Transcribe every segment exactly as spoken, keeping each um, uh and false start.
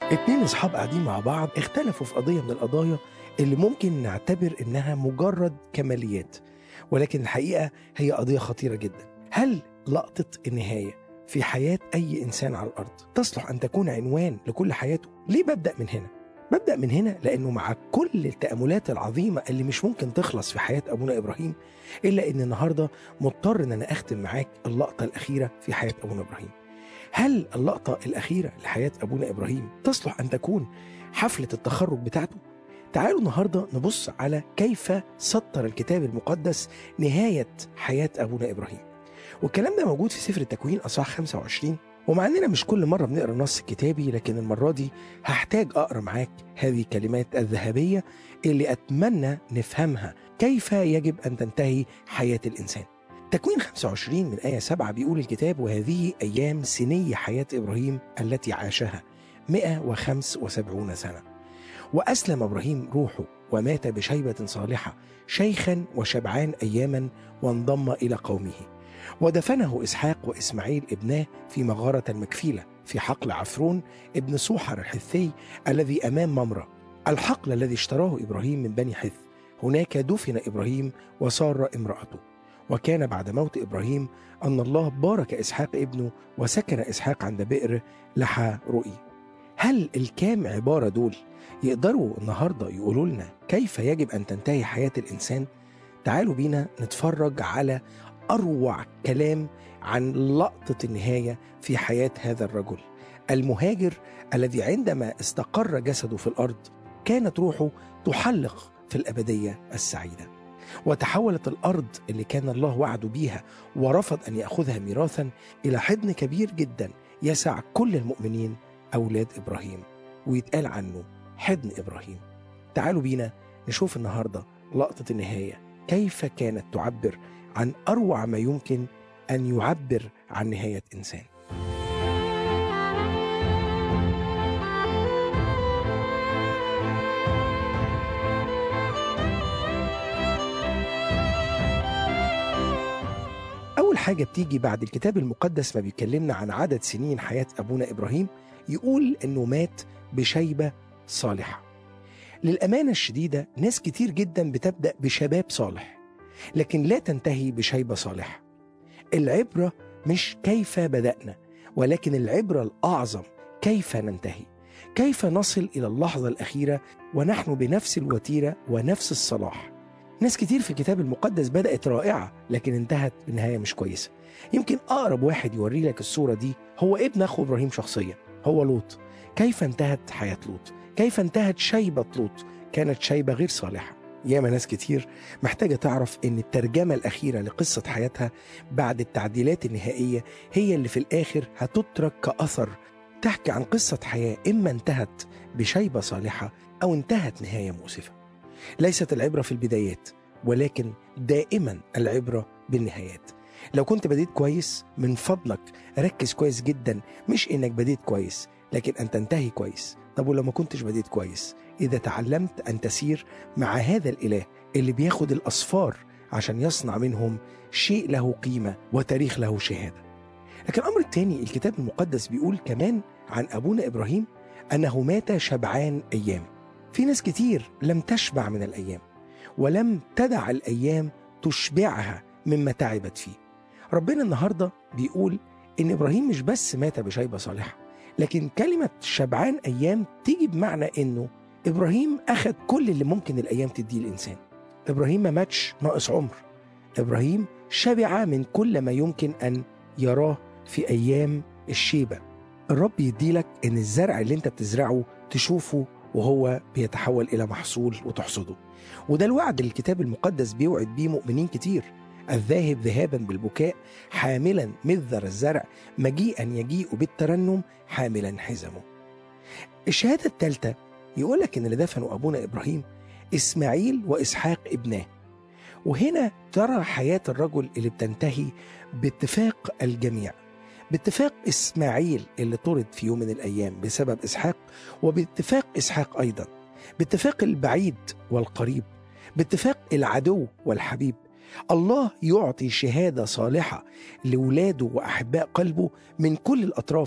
اتنين اصحاب قاعدين مع بعض اختلفوا في قضية من القضايا اللي ممكن نعتبر انها مجرد كماليات، ولكن الحقيقة هي قضية خطيرة جدا. هل لقطة النهاية في حياة أي إنسان على الأرض تصلح أن تكون عنوان لكل حياته؟ ليه ببدأ من هنا؟ ببدأ من هنا لأنه مع كل التأملات العظيمة اللي مش ممكن تخلص في حياة أبونا إبراهيم، إلا أن النهاردة مضطر أن أنا أختم معاك اللقطة الأخيرة في حياة أبونا إبراهيم. هل اللقطة الأخيرة لحياة أبونا إبراهيم تصلح أن تكون حفلة التخرج بتاعته؟ تعالوا النهاردة نبص على كيف سطر الكتاب المقدس نهاية حياة أبونا إبراهيم. والكلام ده موجود في سفر التكوين أصحاح خمسة وعشرين، ومع أننا مش كل مرة بنقرأ النص الكتابي، لكن المرة دي هحتاج أقرأ معاك هذه الكلمات الذهبية اللي أتمنى نفهمها كيف يجب أن تنتهي حياة الإنسان. تكوين خمسة وعشرين من آية سبعة بيقول الكتاب: وهذه أيام سني حياة إبراهيم التي عاشها مئة وخمس وسبعون سنة، وأسلم إبراهيم روحه ومات بشيبة صالحة شيخا وشبعان أياما، وانضم إلى قومه، ودفنه إسحاق وإسماعيل ابناه في مغارة المكفيلة في حقل عفرون ابن صوحر الحثي الذي أمام ممرة، الحقل الذي اشتراه إبراهيم من بني حث. هناك دفن إبراهيم وسارة امرأته. وكان بعد موت إبراهيم أن الله بارك إسحاق ابنه، وسكن إسحاق عند بئر لحى رؤي. هل الكام عبارة دول يقدروا النهاردة يقولوا لنا كيف يجب أن تنتهي حياة الإنسان؟ تعالوا بينا نتفرج على أروع كلام عن لقطة النهاية في حياة هذا الرجل المهاجر الذي عندما استقر جسده في الأرض كانت روحه تحلق في الأبدية السعيدة، وتحولت الأرض اللي كان الله وعده بيها ورفض أن يأخذها ميراثا إلى حضن كبير جدا يسع كل المؤمنين أولاد إبراهيم، ويتقال عنه حضن إبراهيم. تعالوا بينا نشوف النهاردة لقطة النهاية كيف كانت تعبر عن أروع ما يمكن أن يعبر عن نهاية إنسان. أول حاجة بتيجي بعد الكتاب المقدس ما بيكلمنا عن عدد سنين حياة أبونا إبراهيم، يقول أنه مات بشيبة صالحة. للأمانة الشديدة ناس كتير جدا بتبدأ بشباب صالح لكن لا تنتهي بشيبة صالحة. العبرة مش كيف بدأنا، ولكن العبرة الأعظم كيف ننتهي، كيف نصل إلى اللحظة الأخيرة ونحن بنفس الوتيرة ونفس الصلاح. ناس كتير في الكتاب المقدس بدأت رائعة لكن انتهت بنهاية مش كويسة. يمكن أقرب واحد يوري لك الصورة دي هو ابن أخو إبراهيم شخصيا، هو لوط. كيف انتهت حياة لوط؟ كيف انتهت شيبة لوط؟ كانت شيبة غير صالحة. ياما ناس كتير محتاجة تعرف ان الترجمة الأخيرة لقصة حياتها بعد التعديلات النهائية هي اللي في الآخر هتترك كأثر تحكي عن قصة حياة إما انتهت بشيبة صالحة أو انتهت نهاية مؤسفة. ليست العبرة في البدايات، ولكن دائما العبرة بالنهايات. لو كنت بديت كويس من فضلك ركز كويس جدا، مش انك بديت كويس لكن ان تنتهي كويس. طب ولو ما كنتش بديت كويس، اذا تعلمت ان تسير مع هذا الاله اللي بياخد الاصفار عشان يصنع منهم شيء له قيمة وتاريخ له شهادة. لكن الامر الثاني الكتاب المقدس بيقول كمان عن ابونا ابراهيم انه مات شبعان ايام. في ناس كتير لم تشبع من الأيام ولم تدع الأيام تشبعها مما تعبت فيه. ربنا النهاردة بيقول إن إبراهيم مش بس مات بشيبة صالحة، لكن كلمة شبعان أيام تيجي بمعنى إنه إبراهيم أخذ كل اللي ممكن الأيام تديه الإنسان. إبراهيم ما ماتش ناقص عمر، إبراهيم شبع من كل ما يمكن أن يراه في أيام الشيبة. الرب يديلك إن الزرع اللي أنت بتزرعه تشوفه وهو بيتحول إلى محصول وتحصده. وده الوعد اللي الكتاب المقدس بيوعد بيه مؤمنين كتير: الذاهب ذهابا بالبكاء حاملا مذر الزرع مجيئا يجيء بالترنم حاملا حزمه. الشهادة الثالثة يقولك إن اللي دفنوا أبونا إبراهيم إسماعيل وإسحاق ابناه. وهنا ترى حياة الرجل اللي بتنتهي باتفاق الجميع، باتفاق إسماعيل اللي طرد في يوم من الأيام بسبب إسحاق، وباتفاق إسحاق أيضا، باتفاق البعيد والقريب، باتفاق العدو والحبيب. الله يعطي شهادة صالحة لولاده وأحباء قلبه من كل الأطراف،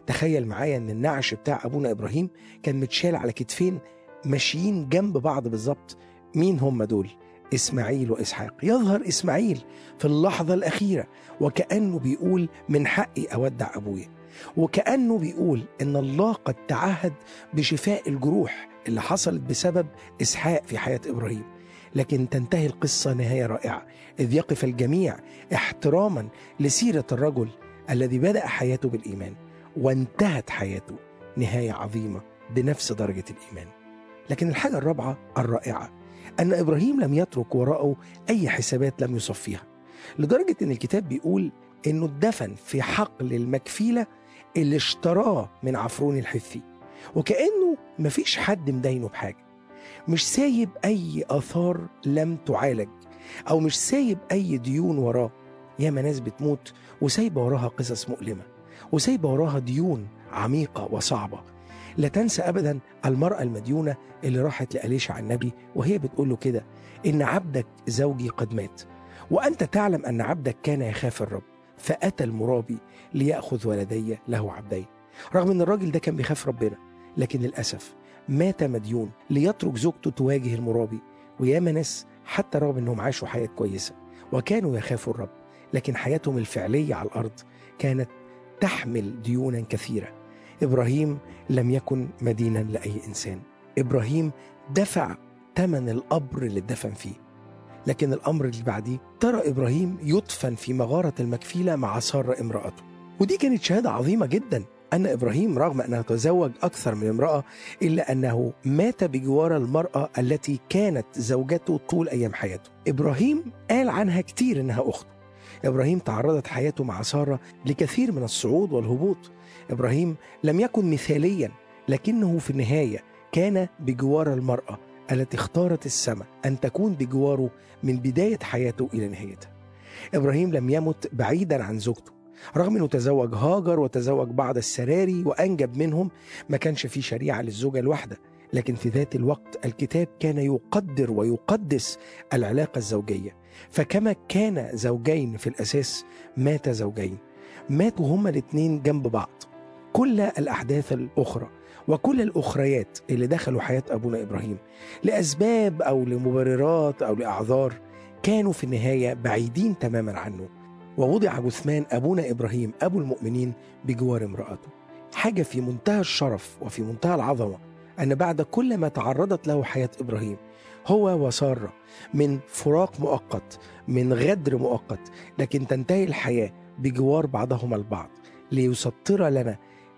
تخيل معايا ان النعش بتاع ابونا ابراهيم كان متشال على كتفين ماشيين جنب بعض بالظبط. مين هم دول؟ اسماعيل واسحاق. يظهر اسماعيل في اللحظة الأخيرة وكأنه بيقول من حقي أودع أبويا، وكأنه بيقول إن الله قد تعهد بشفاء الجروح اللي حصلت بسبب إسحاق في حياة إبراهيم. لكن تنتهي القصة نهاية رائعة، إذ يقف الجميع احتراما لسيرة الرجل الذي بدأ حياته بالإيمان وانتهت حياته نهاية عظيمة بنفس درجة الإيمان. لكن الحاجة الرابعة الرائعة أن إبراهيم لم يترك وراءه أي حسابات لم يصفيها، لدرجة أن الكتاب بيقول أنه اتدفن في حقل المكفيلة اللي اشتراه من عفرون الحثي، وكأنه مفيش حد مدينه بحاجة، مش سايب أي آثار لم تعالج، أو مش سايب أي ديون وراه. ياما ناس بتموت وسايبة وراها قصص مؤلمة، وسايبة وراها ديون عميقة وصعبة. لا تنسى أبدا المرأة المديونة اللي راحت لأليشع النبي وهي بتقول له كده: إن عبدك زوجي قد مات، وأنت تعلم أن عبدك كان يخاف الرب، فأتى المرابي ليأخذ ولدي له عبدين. رغم أن الراجل ده كان بيخاف ربنا، لكن للأسف مات مديون ليترك زوجته تواجه المرابي. وياما ناس حتى رغم أنهم عاشوا حياة كويسة وكانوا يخافوا الرب، لكن حياتهم الفعلية على الأرض كانت تحمل ديونا كثيرة. إبراهيم لم يكن مدينا لأي إنسان، إبراهيم دفع ثمن القبر اللي اتدفن فيه. لكن الأمر اللي بعديه ترى إبراهيم يدفن في مغارة المكفيلة مع سارة امرأته، ودي كانت شهادة عظيمة جدا أن إبراهيم رغم أنه تزوج أكثر من امرأة إلا أنه مات بجوار المرأة التي كانت زوجته طول أيام حياته. إبراهيم قال عنها كتير إنها أخته. إبراهيم تعرضت حياته مع سارة لكثير من الصعود والهبوط. إبراهيم لم يكن مثاليا، لكنه في النهاية كان بجوار المرأة التي اختارت السماء أن تكون بجواره من بداية حياته إلى نهايتها. إبراهيم لم يمت بعيدا عن زوجته، رغم أنه تزوج هاجر وتزوج بعض السراري وأنجب منهم. ما كانش في شريعة للزوجة الواحدة، لكن في ذات الوقت الكتاب كان يقدر ويقدس العلاقة الزوجية. فكما كان زوجين في الأساس، مات زوجين، ماتوا هما الاثنين جنب بعض. كل الأحداث الأخرى وكل الأخريات اللي دخلوا حياة أبونا إبراهيم لأسباب أو لمبررات أو لأعذار كانوا في النهاية بعيدين تماما عنه، ووضع جثمان أبونا إبراهيم أبو المؤمنين بجوار امرأته. حاجة في منتهى الشرف وفي منتهى العظمة أن بعد كل ما تعرضت له حياة إبراهيم هو وسارة من فراق مؤقت، من غدر مؤقت، لكن تنتهي الحياة بجوار بعضهما البعض ليسطر لنا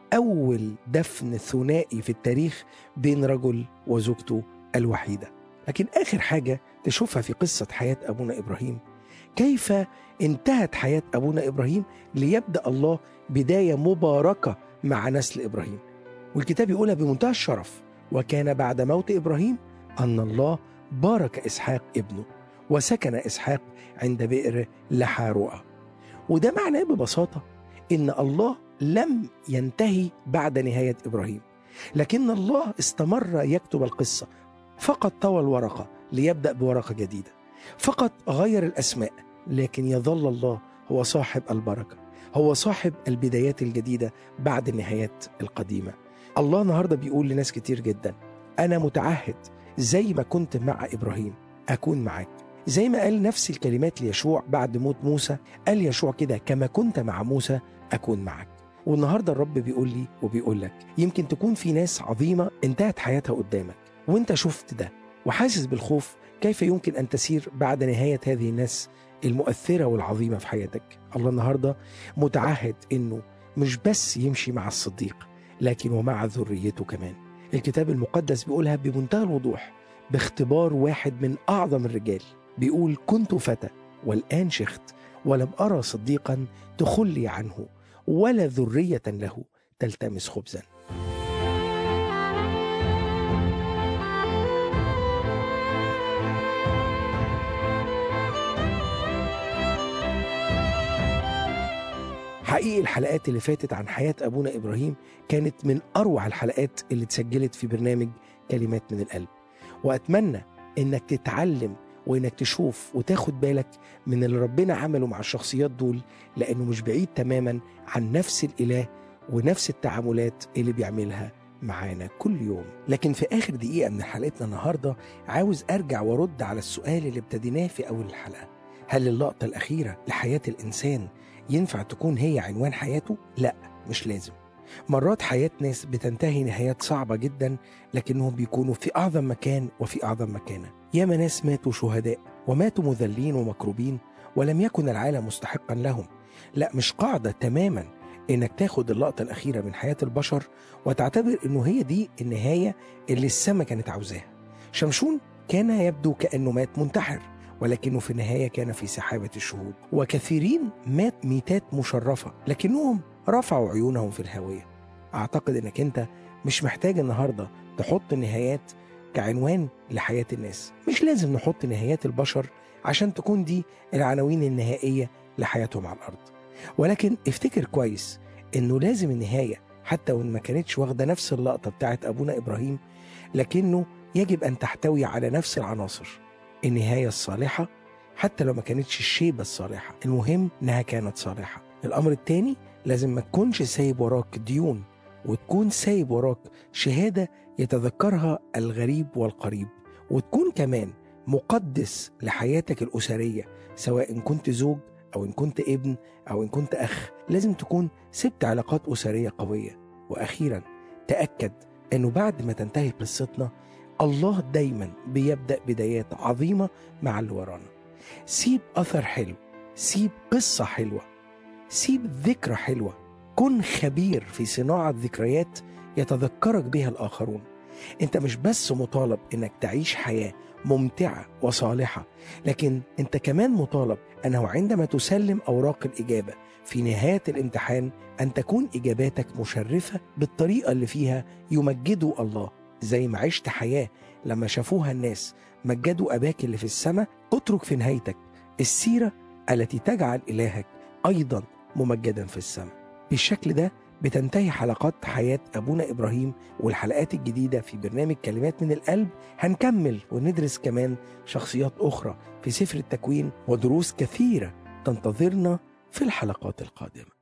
أول دفن ثنائي في التاريخ بين رجل وزوجته الوحيدة. لكن آخر حاجة تشوفها في قصة حياة أبونا إبراهيم كيف انتهت حياة أبونا إبراهيم ليبدأ الله بداية مباركة مع نسل إبراهيم. والكتاب يقولها بمنتهى الشرف: وكان بعد موت إبراهيم أن الله بارك إسحاق ابنه، وسكن إسحاق عند بئر لحارؤة. وده معناه ببساطة إن الله لم ينتهي بعد نهاية إبراهيم، لكن الله استمر يكتب القصة، فقط طوى الورقة ليبدأ بورقة جديدة، فقط غير الأسماء، لكن يظل الله هو صاحب البركة، هو صاحب البدايات الجديدة بعد النهايات القديمة. الله النهاردة بيقول لناس كتير جدا: أنا متعهد زي ما كنت مع إبراهيم أكون معاك. زي ما قال نفس الكلمات ليشوع بعد موت موسى، قال يشوع كده: كما كنت مع موسى أكون معك. والنهاردة الرب بيقول لي وبيقول لك: يمكن تكون في ناس عظيمة انتهت حياتها قدامك وانت شفت ده وحاسس بالخوف، كيف يمكن أن تسير بعد نهاية هذه الناس المؤثرة والعظيمة في حياتك؟ الله النهاردة متعهد إنه مش بس يمشي مع الصديق، لكن ومع ذريته كمان. الكتاب المقدس بيقولها بمنتهى الوضوح باختبار واحد من أعظم الرجال، بيقول: كنت فتى والآن شخت، ولم أرى صديقا تخلي عنه ولا ذرية له تلتمس خبزا. حقيقي الحلقات اللي فاتت عن حياة أبونا إبراهيم كانت من أروع الحلقات اللي اتسجلت في برنامج كلمات من القلب، وأتمنى إنك تتعلم وإنك تشوف وتاخد بالك من اللي ربنا عمله مع الشخصيات دول، لأنه مش بعيد تماما عن نفس الإله ونفس التعاملات اللي بيعملها معانا كل يوم. لكن في آخر دقيقة من حلقتنا النهاردة عاوز أرجع وأرد على السؤال اللي ابتديناه في أول الحلقة: هل اللقطة الأخيرة لحياة الإنسان ينفع تكون هي عنوان حياته؟ لا، مش لازم. مرات حياة ناس بتنتهي نهايات صعبة جدا، لكنهم بيكونوا في أعظم مكان وفي أعظم مكانة. ياما ناس ماتوا شهداء وماتوا مذلين ومكروبين ولم يكن العالم مستحقا لهم. لا، مش قاعدة تماما إنك تاخد اللقطة الأخيرة من حياة البشر وتعتبر إنه هي دي النهاية اللي السماء كانت عاوزاها. شمشون كان يبدو كأنه مات منتحر، ولكنه في النهاية كان في سحابة الشهود. وكثيرين مات ميتات مشرفة لكنهم رفعوا عيونهم في الهاوية. أعتقد إنك أنت مش محتاج النهاردة تحط النهايات كعنوان لحياة الناس. مش لازم نحط نهايات البشر عشان تكون دي العناوين النهائية لحياتهم على الأرض، ولكن افتكر كويس إنه لازم النهاية حتى وإن ما كانتش واخدة نفس اللقطة بتاعت أبونا إبراهيم، لكنه يجب أن تحتوي على نفس العناصر. النهاية الصالحة حتى لو ما كانتش الشيبة الصالحة، المهم إنها كانت صالحة. الأمر الثاني، لازم ما تكونش سايب وراك ديون، وتكون سايب وراك شهادة يتذكرها الغريب والقريب، وتكون كمان مقدس لحياتك الأسرية، سواء إن كنت زوج أو إن كنت ابن أو إن كنت أخ. لازم تكون سبت علاقات أسرية قوية. وأخيرا تأكد أنه بعد ما تنتهي قصتنا، الله دايما بيبدأ بدايات عظيمة مع اللي ورانا. سيب أثر حلو، سيب قصة حلوة، سيب ذكرى حلوة. كن خبير في صناعة ذكريات يتذكرك بها الآخرون. انت مش بس مطالب انك تعيش حياة ممتعة وصالحة، لكن انت كمان مطالب انه عندما تسلم اوراق الاجابة في نهاية الامتحان ان تكون اجاباتك مشرفة بالطريقة اللي فيها يمجدوا الله. زي ما عشت حياة لما شافوها الناس مجدوا اباك اللي في السماء، اترك في نهايتك السيرة التي تجعل الهك ايضا ممجدا في السماء. بالشكل ده بتنتهي حلقات حياة أبونا إبراهيم، والحلقات الجديدة في برنامج كلمات من القلب هنكمل وندرس كمان شخصيات أخرى في سفر التكوين، ودروس كثيرة تنتظرنا في الحلقات القادمة.